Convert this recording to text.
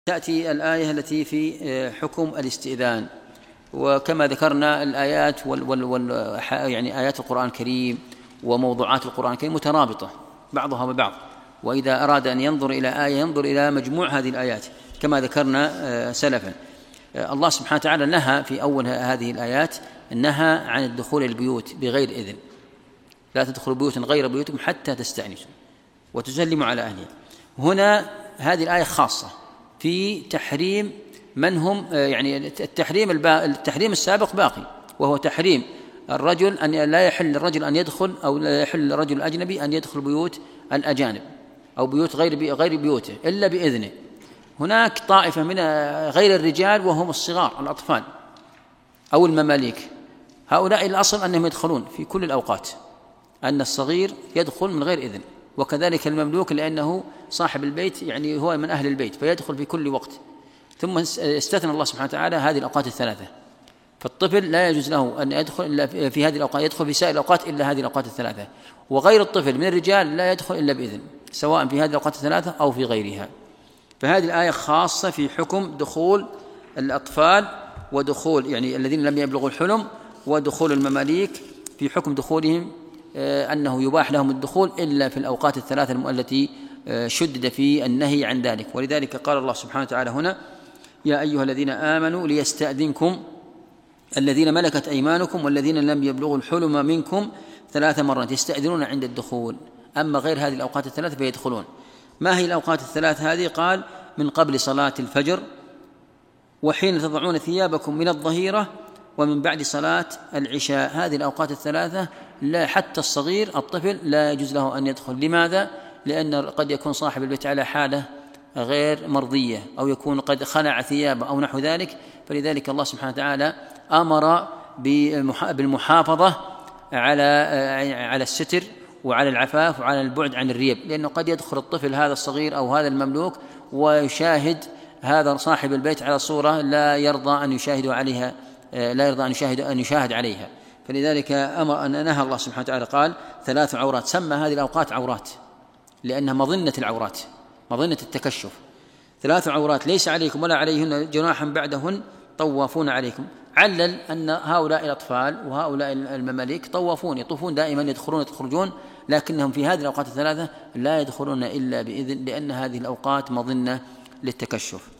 تأتي الآية التي في حكم الاستئذان. وكما ذكرنا الآيات يعني آيات القرآن الكريم وموضوعات القرآن الكريم مترابطة بعضها ببعض، وإذا أراد أن ينظر إلى آية ينظر إلى مجموع هذه الآيات كما ذكرنا سلفا. الله سبحانه وتعالى نهى في أول هذه الآيات نهى عن الدخول البيوت بغير إذن، لا تدخلوا بيوتا غير بيوتكم حتى تستأنسوا وتسلموا على أهلها. هنا هذه الآية خاصة في تحريم من هم يعني التحريم السابق باقي، وهو تحريم الرجل أن لا يحل للرجل أن يدخل أو لا يحل للرجل الأجنبي أن يدخل بيوت الأجانب أو بيوت غير بيوته إلا بإذنه. هناك طائفة من غير الرجال وهم الصغار الأطفال أو المماليك، هؤلاء الأصل أنهم يدخلون في كل الأوقات، أن الصغير يدخل من غير إذن، وكذلك المملوك لأنه صاحب البيت يعني هو من أهل البيت فيدخل في كل وقت. ثم استثنى الله سبحانه وتعالى هذه الأوقات الثلاثة، فالطفل لا يجوز له أن يدخل إلا في هذه الأوقات، يدخل في سائر الأوقات إلا هذه الأوقات الثلاثة، وغير الطفل من الرجال لا يدخل إلا بإذن سواء في هذه الأوقات الثلاثة أو في غيرها. فهذه الآية خاصة في حكم دخول الأطفال ودخول يعني الذين لم يبلغوا الحلم، ودخول المماليك في حكم دخولهم أنه يباح لهم الدخول إلا في الأوقات الثلاثة التي شدد في النهي عن ذلك. ولذلك قال الله سبحانه وتعالى هنا: يا أيها الذين آمنوا ليستأذنكم الذين ملكت أيمانكم والذين لم يبلغوا الحلم منكم 3 مرات يستأذنون عند الدخول. أما غير هذه الأوقات الثلاث فيدخلون. ما هي الأوقات الثلاث هذه؟ قال: من قبل صلاة الفجر، وحين تضعون ثيابكم من الظهيرة، ومن بعد صلاة العشاء. هذه الأوقات الثلاثة لا حتى الصغير الطفل لا يجوز له أن يدخل. لماذا؟ لأن قد يكون صاحب البيت على حالة غير مرضية أو يكون قد خلع ثيابه أو نحو ذلك، فلذلك الله سبحانه وتعالى أمر بالمحافظة على الستر وعلى العفاف وعلى البعد عن الريب، لأنه قد يدخل الطفل هذا الصغير أو هذا المملوك ويشاهد هذا صاحب البيت على صورة لا يرضى أن يشاهد عليها. فلذلك أمر أن نهى الله سبحانه وتعالى قال 3 عورات، سمى هذه الأوقات عورات لأنها مظنة العورات، مظنة التكشف. 3 عورات ليس عليكم ولا عليهن جناح بعدهن طوافون عليكم. علل أن هؤلاء الأطفال وهؤلاء المماليك طوافون يطوفون دائما، يدخلون يخرجون، لكنهم في هذه الأوقات الثلاثة لا يدخلون إلا بإذن، لأن هذه الأوقات مظنة للتكشف.